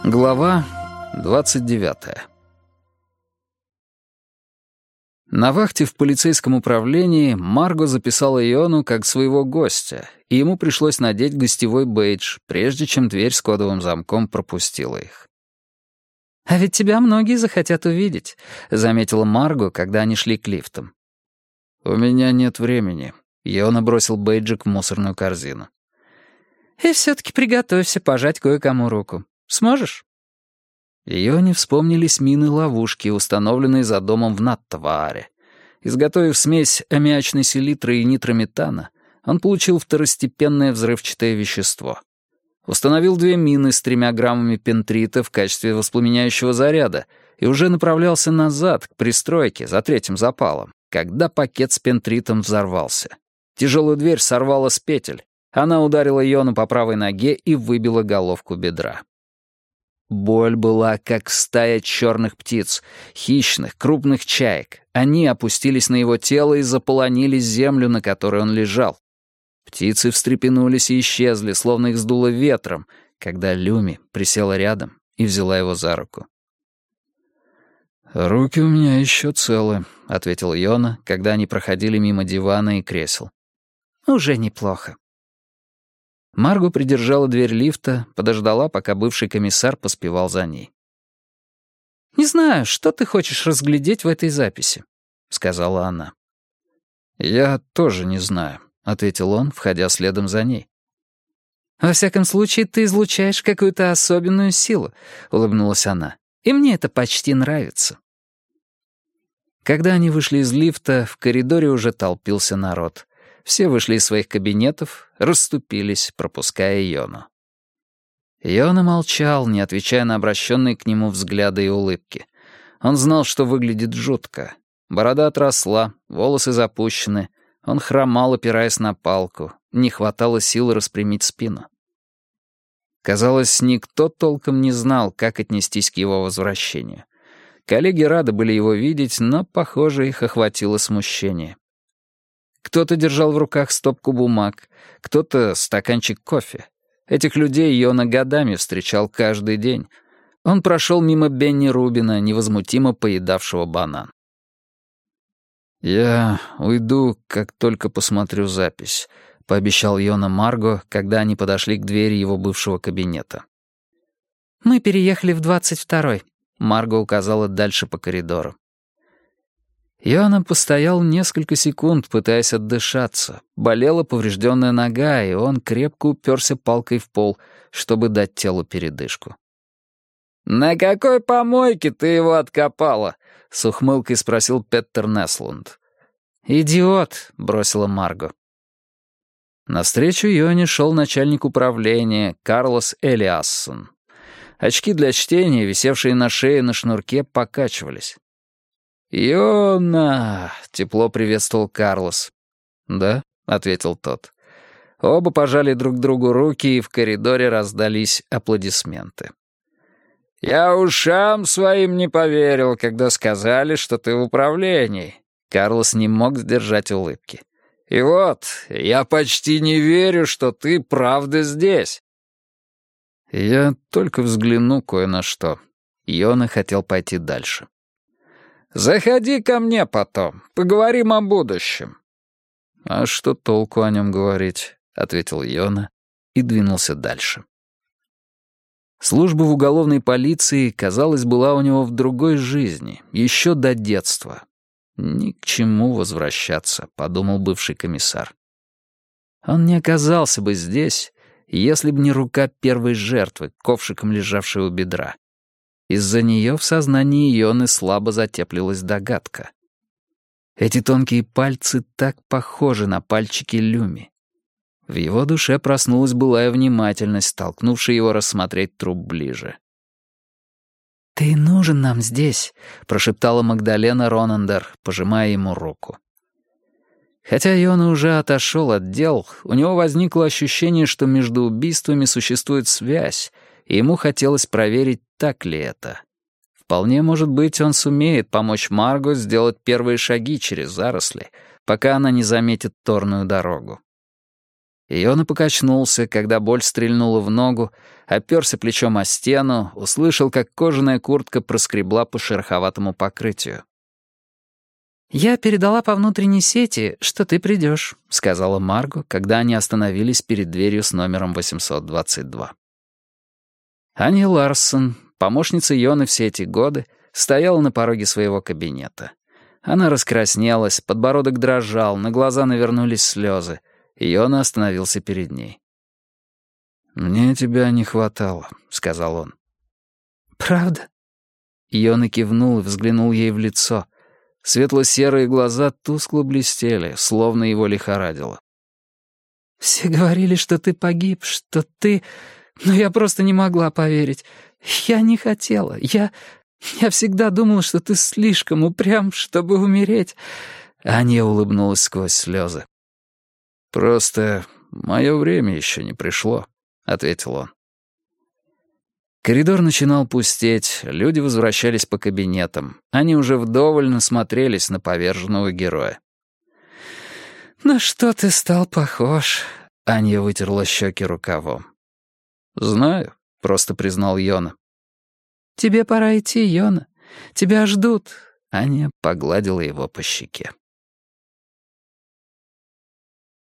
Глава 29. На вахте в полицейском управлении Марго записала Йону как своего гостя, и ему пришлось надеть гостевой бейдж, прежде чем дверь с кодовым замком пропустила их. «А ведь тебя многие захотят увидеть», — заметила Марго, когда они шли к лифтам. «У меня нет времени», — Йона бросил бейджик в мусорную корзину. «И все-таки приготовься пожать кое-кому руку. Сможешь?» Йоне вспомнились мины-ловушки, установленные за домом в Наттавааре. Изготовив смесь аммиачной селитры и нитрометана, он получил второстепенное взрывчатое вещество. Установил 2 мины с 3 граммами пентрита в качестве воспламеняющего заряда и уже направлялся назад, к пристройке, за 3-м запалом, когда пакет с пентритом взорвался. Тяжелую дверь сорвала с петель. Она ударила Йону по правой ноге и выбила головку бедра. Боль была, как стая черных птиц, хищных, крупных чаек. Они опустились на его тело и заполонили землю, на которой он лежал. Птицы встрепенулись и исчезли, словно их сдуло ветром, когда Люми присела рядом и взяла его за руку. «Руки у меня еще целы», — ответил Йона, когда они проходили мимо дивана и кресел. «Уже неплохо». Марго придержала дверь лифта, подождала, пока бывший комиссар поспевал за ней. «Не знаю, что ты хочешь разглядеть в этой записи», — сказала она. «Я тоже не знаю», — ответил он, входя следом за ней. «Во всяком случае, ты излучаешь какую-то особенную силу», — улыбнулась она. «И мне это почти нравится». Когда они вышли из лифта, в коридоре уже толпился народ. Все вышли из своих кабинетов, расступились, пропуская Йону. Йона молчал, не отвечая на обращенные к нему взгляды и улыбки. Он знал, что выглядит жутко. Борода отросла, волосы запущены, он хромал, опираясь на палку, не хватало сил распрямить спину. Казалось, никто толком не знал, как отнестись к его возвращению. Коллеги рады были его видеть, но, похоже, их охватило смущение. Кто-то держал в руках стопку бумаг, кто-то стаканчик кофе. Этих людей Йона годами встречал каждый день. Он прошел мимо Бенни Рубина, невозмутимо поедавшего банан. «Я уйду, как только посмотрю запись», — пообещал Йона Марго, когда они подошли к двери его бывшего кабинета. «Мы переехали в 22-й», — Марго указала дальше по коридору. Йона постоял несколько секунд, пытаясь отдышаться. Болела поврежденная нога, и он крепко уперся палкой в пол, чтобы дать телу передышку. «На какой помойке ты его откопала?» — с ухмылкой спросил Петтер Неслунд. «Идиот», — бросила Марго. Навстречу Йоне шел начальник управления Карлос Элиассон. Очки для чтения, висевшие на шее на шнурке, покачивались. «Йона!» — тепло приветствовал Карлос. «Да», — ответил тот. Оба пожали друг другу руки, и в коридоре раздались аплодисменты. «Я ушам своим не поверил, когда сказали, что ты в управлении». Карлос не мог сдержать улыбки. «И вот, я почти не верю, что ты правда здесь». «Я только взгляну кое на что». Йона хотел пойти дальше. «Заходи ко мне потом, поговорим о будущем». «А что толку о нем говорить?» — ответил Йона и двинулся дальше. Служба в уголовной полиции, казалось, была у него в другой жизни, еще до детства. «Ни к чему возвращаться», — подумал бывший комиссар. Он не оказался бы здесь, если бы не рука первой жертвы, ковшиком лежавшей у бедра. Из-за нее в сознании Йоны слабо затеплилась догадка. Эти тонкие пальцы так похожи на пальчики Люми. В его душе проснулась былая внимательность, толкнувшая его рассмотреть труп ближе. «Ты нужен нам здесь», — прошептала Магдалена Ронандер, пожимая ему руку. Хотя Йона уже отошел от дел, у него возникло ощущение, что между убийствами существует связь, и ему хотелось проверить, так ли это. Вполне может быть, он сумеет помочь Марго сделать первые шаги через заросли, пока она не заметит торную дорогу. Йона покачнулся, когда боль стрельнула в ногу, оперся плечом о стену, услышал, как кожаная куртка проскребла по шероховатому покрытию. «Я передала по внутренней сети, что ты придешь», — сказала Марго, когда они остановились перед дверью с номером 822. Аня Ларсон, помощница Йоны все эти годы, стояла на пороге своего кабинета. Она раскраснелась, подбородок дрожал, на глаза навернулись слезы, и Йона остановился перед ней. «Мне тебя не хватало», — сказал он. «Правда?» Йона кивнул и взглянул ей в лицо. Светло-серые глаза тускло блестели, словно его лихорадило. «Все говорили, что ты погиб, что ты... Но я просто не могла поверить. Я не хотела. Я всегда думала, что ты слишком упрям, чтобы умереть». Аня улыбнулась сквозь слезы. «Просто мое время еще не пришло», — ответил он. Коридор начинал пустеть, люди возвращались по кабинетам. Они уже вдоволь насмотрелись на поверженного героя. «На что ты стал похож?» Аня вытерла щеки рукавом. «Знаю», — просто признал Йона. «Тебе пора идти, Йона. Тебя ждут». Аня погладила его по щеке.